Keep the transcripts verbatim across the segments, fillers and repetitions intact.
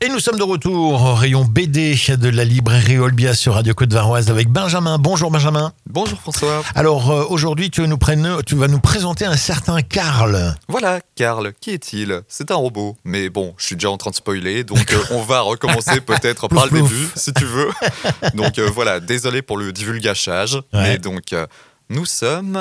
Et nous sommes de retour au rayon B D de la librairie Olbia sur Radio Côte-Varoise avec Benjamin. Bonjour Benjamin. Bonjour François. Alors euh, aujourd'hui tu vas, nous prenne, tu vas nous présenter un certain Karl. Voilà, Karl, qui est-il ? C'est un robot. Mais bon, je suis déjà en train de spoiler, donc euh, on va recommencer peut-être par le Plouf, début, si tu veux. Donc euh, voilà, désolé pour le divulgachage. Ouais. Mais donc, euh, nous sommes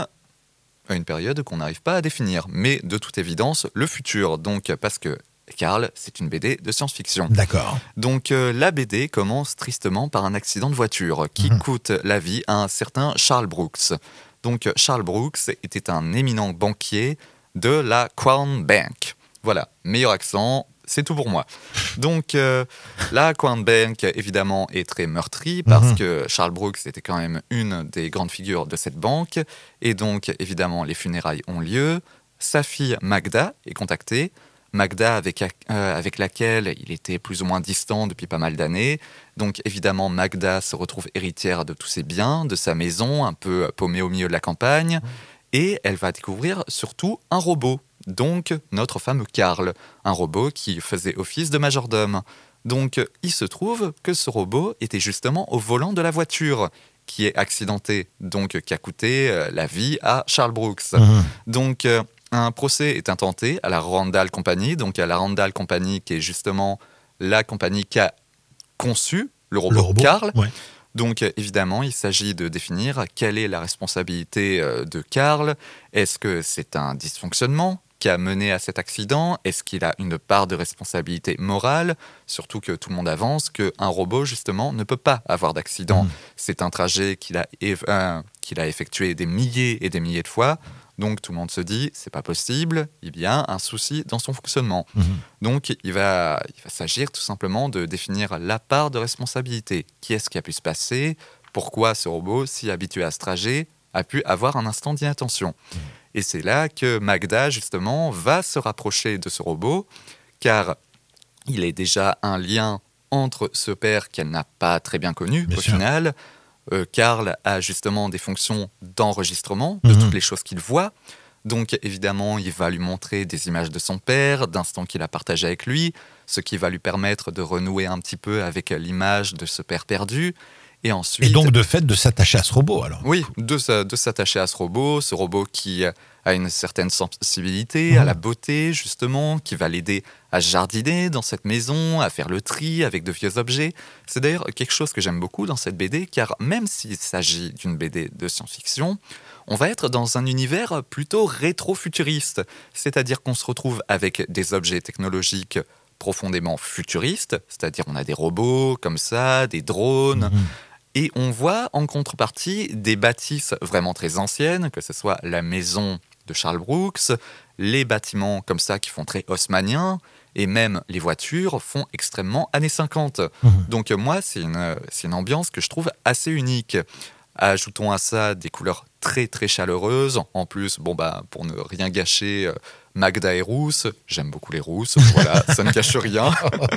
à une période qu'on n'arrive pas à définir. Mais de toute évidence, le futur. Donc, parce que Karl, c'est une B D de science-fiction. D'accord. Donc euh, la B D commence tristement par un accident de voiture qui mmh. coûte la vie à un certain Charles Brooks. Donc Charles Brooks était un éminent banquier de la Crown Bank. Voilà, meilleur accent, c'est tout pour moi. Donc euh, la Crown Bank, évidemment, est très meurtrie parce mmh. que Charles Brooks était quand même une des grandes figures de cette banque. Et donc, évidemment, les funérailles ont lieu. Sa fille Magda est contactée. Magda, avec, euh, avec laquelle il était plus ou moins distant depuis pas mal d'années. Donc évidemment, Magda se retrouve héritière de tous ses biens, de sa maison, un peu paumée au milieu de la campagne. Et elle va découvrir surtout un robot, donc notre fameux Karl, un robot qui faisait office de majordome. Donc il se trouve que ce robot était justement au volant de la voiture, qui est accidentée, donc qui a coûté euh, la vie à Charles Brooks. Mmh. Donc... Euh, Un procès est intenté à la Randall Company, donc à la Randall Company qui est justement la compagnie qui a conçu le robot, le robot Karl. Ouais. Donc évidemment, il s'agit de définir quelle est la responsabilité de Karl. Est-ce que c'est un dysfonctionnement qui a mené à cet accident ? Est-ce qu'il a une part de responsabilité morale ? Surtout que tout le monde avance qu'un robot, justement, ne peut pas avoir d'accident. Mmh. C'est un trajet qu'il a, euh, qu'il a effectué des milliers et des milliers de fois. Donc tout le monde se dit, c'est pas possible, il y a un souci dans son fonctionnement. Mmh. Donc il va, il va s'agir tout simplement de définir la part de responsabilité. Qui est-ce qui a pu se passer ? Pourquoi ce robot, si habitué à ce trajet, a pu avoir un instant d'inattention ? Mmh. Et c'est là que Magda, justement, va se rapprocher de ce robot, car il est déjà un lien entre ce père qu'elle n'a pas très bien connu, bien au sûr. Final. Euh, Karl a justement des fonctions d'enregistrement de mmh. toutes les choses qu'il voit. Donc évidemment, il va lui montrer des images de son père, d'instants qu'il a partagés avec lui, ce qui va lui permettre de renouer un petit peu avec l'image de ce père perdu. Et ensuite... Et donc de fait de s'attacher à ce robot alors. Oui, de, de s'attacher à ce robot, ce robot qui a une certaine sensibilité mmh. à la beauté justement, qui va l'aider à jardiner dans cette maison, à faire le tri avec de vieux objets. C'est d'ailleurs quelque chose que j'aime beaucoup dans cette B D, car même s'il s'agit d'une B D de science-fiction, on va être dans un univers plutôt rétro-futuriste, c'est-à-dire qu'on se retrouve avec des objets technologiques profondément futuristes, c'est-à-dire on a des robots comme ça, des drones... Mmh. Et on voit en contrepartie des bâtisses vraiment très anciennes, que ce soit la maison de Charles Brooks, les bâtiments comme ça qui font très haussmanniens, et même les voitures font extrêmement années cinquante. Mmh. Donc moi, c'est une, c'est une ambiance que je trouve assez unique. Ajoutons à ça des couleurs très très chaleureuses. En plus, bon bah, pour ne rien gâcher, Magda est rousse. J'aime beaucoup les rousses, voilà, ça ne cache rien.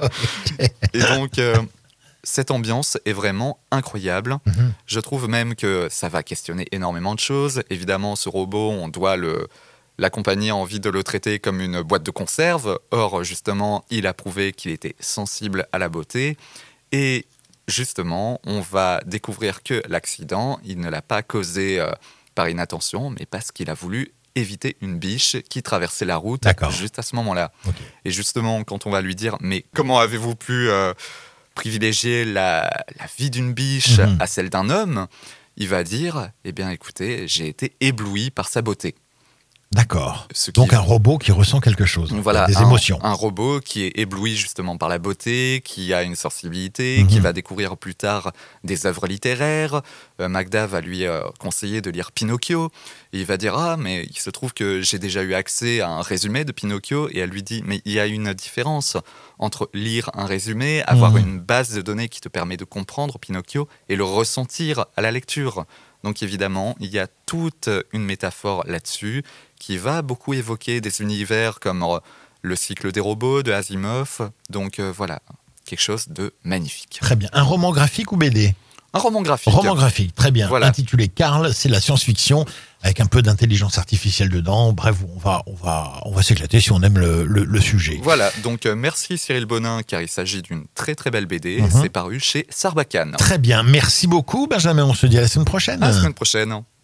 Et donc... Euh, Cette ambiance est vraiment incroyable. Mmh. Je trouve même que ça va questionner énormément de choses. Évidemment, ce robot, on doit le... La compagnie a envie de le traiter comme une boîte de conserve. Or, justement, il a prouvé qu'il était sensible à la beauté. Et justement, on va découvrir que l'accident, il ne l'a pas causé euh, par inattention, mais parce qu'il a voulu éviter une biche qui traversait la route D'accord. juste à ce moment-là. Okay. Et justement, quand on va lui dire « Mais comment avez-vous pu... Euh, privilégier la, la vie d'une biche mmh. à celle d'un homme », il va dire « Eh bien, écoutez, j'ai été ébloui par sa beauté. » D'accord. Donc un robot qui ressent quelque chose, voilà, des un, émotions. Un robot qui est ébloui justement par la beauté, qui a une sensibilité, mmh. qui va découvrir plus tard des œuvres littéraires. Euh, Magda va lui euh, conseiller de lire Pinocchio. Et il va dire « Ah, mais il se trouve que j'ai déjà eu accès à un résumé de Pinocchio. » Et elle lui dit « Mais il y a une différence entre lire un résumé, avoir mmh. une base de données qui te permet de comprendre Pinocchio et le ressentir à la lecture. » Donc évidemment, il y a toute une métaphore là-dessus qui va beaucoup évoquer des univers comme le cycle des robots de Asimov. Donc euh, voilà, quelque chose de magnifique. Très bien. Un roman graphique ou B D ? Un roman graphique. Roman graphique, très bien. Voilà. Intitulé Karl, c'est la science-fiction avec un peu d'intelligence artificielle dedans. Bref, on va, on va, on va s'éclater si on aime le, le, le sujet. Voilà, donc euh, merci Cyril Bonin, car il s'agit d'une très très belle B D. Mhm. C'est paru chez Sarbacane. Très bien, merci beaucoup Benjamin, on se dit à la semaine prochaine. À la semaine prochaine.